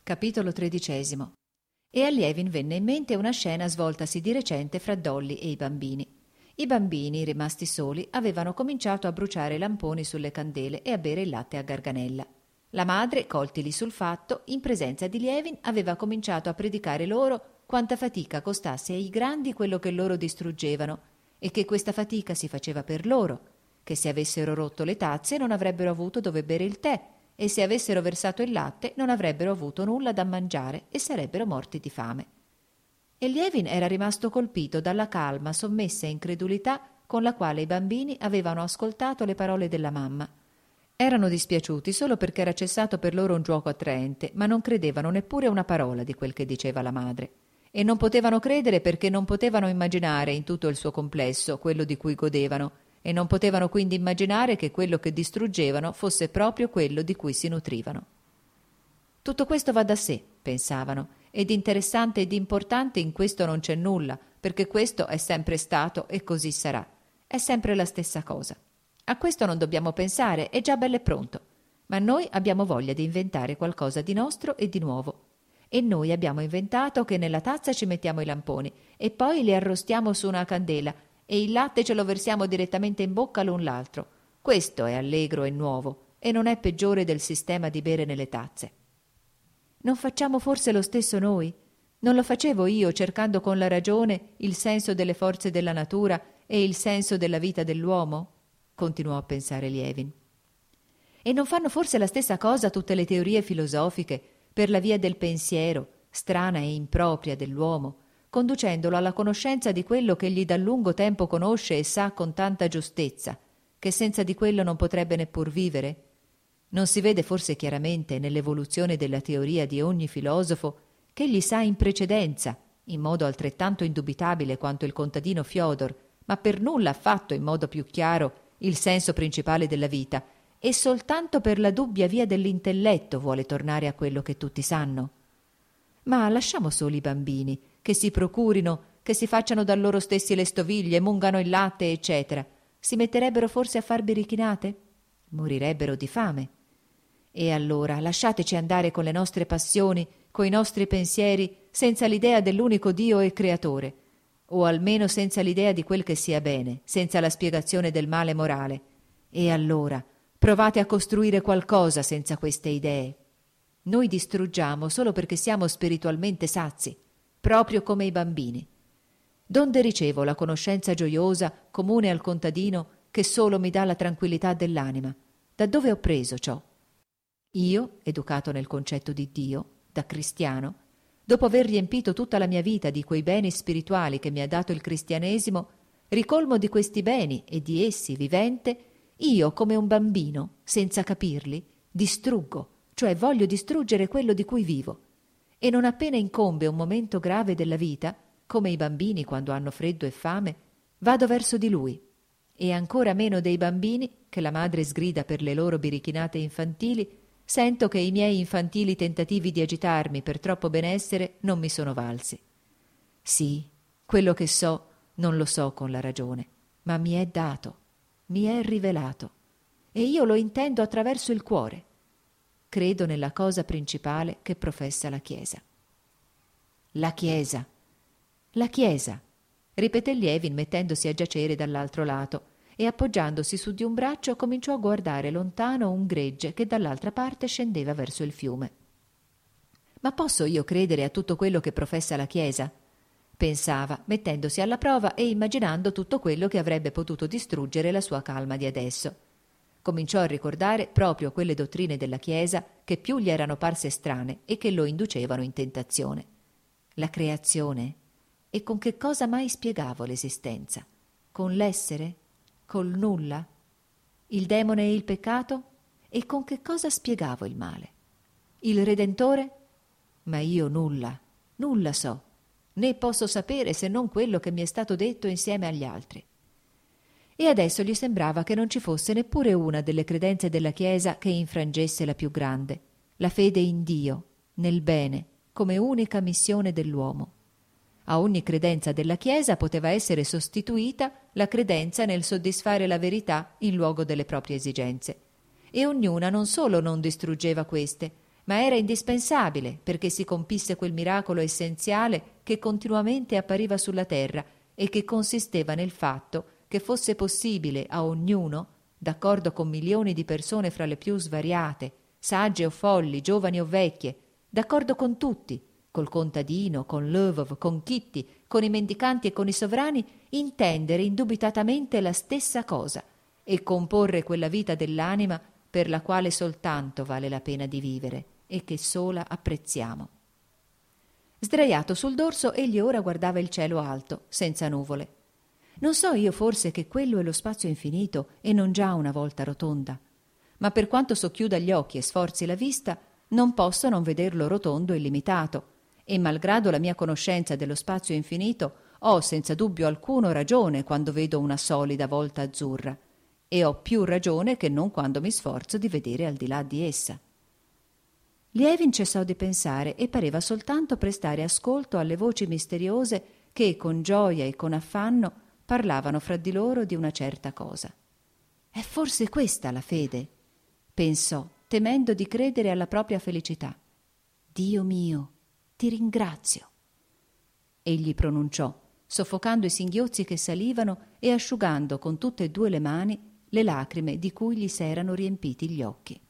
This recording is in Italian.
Capitolo 13. E a Lievin venne in mente una scena svoltasi di recente fra Dolly e i bambini. I bambini, rimasti soli, avevano cominciato a bruciare i lamponi sulle candele e a bere il latte a garganella. La madre, colti lì sul fatto, in presenza di Lievin aveva cominciato a predicare loro quanta fatica costasse ai grandi quello che loro distruggevano e che questa fatica si faceva per loro, che se avessero rotto le tazze non avrebbero avuto dove bere il tè e se avessero versato il latte non avrebbero avuto nulla da mangiare e sarebbero morti di fame. E Lievin era rimasto colpito dalla calma, sommessa incredulità con la quale i bambini avevano ascoltato le parole della mamma. Erano dispiaciuti solo perché era cessato per loro un giuoco attraente, ma non credevano neppure una parola di quel che diceva la madre. E non potevano credere perché non potevano immaginare in tutto il suo complesso quello di cui godevano, e non potevano quindi immaginare che quello che distruggevano fosse proprio quello di cui si nutrivano. Tutto questo va da sé, pensavano, ed interessante ed importante in questo non c'è nulla, perché questo è sempre stato e così sarà. È sempre la stessa cosa. A questo non dobbiamo pensare, è già bello pronto. Ma noi abbiamo voglia di inventare qualcosa di nostro e di nuovo. E noi abbiamo inventato che nella tazza ci mettiamo i lamponi e poi li arrostiamo su una candela e il latte ce lo versiamo direttamente in bocca l'un l'altro. Questo è allegro e nuovo e non è peggiore del sistema di bere nelle tazze. Non facciamo forse lo stesso noi? Non lo facevo io cercando con la ragione il senso delle forze della natura e il senso della vita dell'uomo? Continuò a pensare Lievin. E non fanno forse la stessa cosa tutte le teorie filosofiche per la via del pensiero, strana e impropria dell'uomo, conducendolo alla conoscenza di quello che egli da lungo tempo conosce e sa con tanta giustezza, che senza di quello non potrebbe neppur vivere? Non si vede forse chiaramente nell'evoluzione della teoria di ogni filosofo che egli sa in precedenza, in modo altrettanto indubitabile quanto il contadino Fiodor, ma per nulla affatto in modo più chiaro, il senso principale della vita, e soltanto per la dubbia via dell'intelletto vuole tornare a quello che tutti sanno? Ma lasciamo soli i bambini, che si procurino, che si facciano da loro stessi le stoviglie, mungano il latte, eccetera. Si metterebbero forse a far birichinate? Morirebbero di fame. E allora lasciateci andare con le nostre passioni, coi nostri pensieri, senza l'idea dell'unico Dio e Creatore, o almeno senza l'idea di quel che sia bene, senza la spiegazione del male morale. E allora provate a costruire qualcosa senza queste idee. Noi distruggiamo solo perché siamo spiritualmente sazi, proprio come i bambini. Donde ricevo la conoscenza gioiosa, comune al contadino, che solo mi dà la tranquillità dell'anima? Da dove ho preso ciò? Io, educato nel concetto di Dio, da cristiano, dopo aver riempito tutta la mia vita di quei beni spirituali che mi ha dato il cristianesimo, ricolmo di questi beni e di essi vivente, io, come un bambino, senza capirli, distruggo, cioè voglio distruggere quello di cui vivo. E non appena incombe un momento grave della vita, come i bambini quando hanno freddo e fame, vado verso di lui. E ancora meno dei bambini, che la madre sgrida per le loro birichinate infantili, sento che i miei infantili tentativi di agitarmi per troppo benessere non mi sono valsi. Sì, quello che so non lo so con la ragione, ma mi è dato, mi è rivelato, e io lo intendo attraverso il cuore. Credo nella cosa principale che professa la Chiesa. La Chiesa, la Chiesa, ripeté Lievin mettendosi a giacere dall'altro lato e appoggiandosi su di un braccio cominciò a guardare lontano un gregge che dall'altra parte scendeva verso il fiume. Ma posso io credere a tutto quello che professa la Chiesa? Pensava, mettendosi alla prova e immaginando tutto quello che avrebbe potuto distruggere la sua calma di adesso. Cominciò a ricordare proprio quelle dottrine della Chiesa che più gli erano parse strane e che lo inducevano in tentazione. La creazione? E con che cosa mai spiegavo l'esistenza? Con l'essere? Col nulla? Il demone e il peccato? E con che cosa spiegavo il male? Il Redentore? Ma io nulla, nulla so, né posso sapere se non quello che mi è stato detto insieme agli altri. E adesso gli sembrava che non ci fosse neppure una delle credenze della Chiesa che infrangesse la più grande, la fede in Dio, nel bene, come unica missione dell'uomo. A ogni credenza della Chiesa poteva essere sostituita la credenza nel soddisfare la verità in luogo delle proprie esigenze. E ognuna non solo non distruggeva queste, ma era indispensabile perché si compisse quel miracolo essenziale che continuamente appariva sulla terra e che consisteva nel fatto che fosse possibile a ognuno, d'accordo con milioni di persone fra le più svariate, sagge o folli, giovani o vecchie, d'accordo con tutti, col contadino, con Lvov, con Kitty, con i mendicanti e con i sovrani, intendere indubitatamente la stessa cosa e comporre quella vita dell'anima per la quale soltanto vale la pena di vivere e che sola apprezziamo. Sdraiato sul dorso, egli ora guardava il cielo alto, senza nuvole. Non so io forse che quello è lo spazio infinito e non già una volta rotonda, ma per quanto socchiuda gli occhi e sforzi la vista, non posso non vederlo rotondo e limitato, e malgrado la mia conoscenza dello spazio infinito, ho senza dubbio alcuno ragione quando vedo una solida volta azzurra, e ho più ragione che non quando mi sforzo di vedere al di là di essa. Lievin cessò di pensare e pareva soltanto prestare ascolto alle voci misteriose che, con gioia e con affanno, parlavano fra di loro di una certa cosa. È forse questa la fede? Pensò, temendo di credere alla propria felicità. Dio mio, ti ringrazio. Egli pronunciò, soffocando i singhiozzi che salivano e asciugando con tutte e due le mani le lacrime di cui gli s'erano riempiti gli occhi.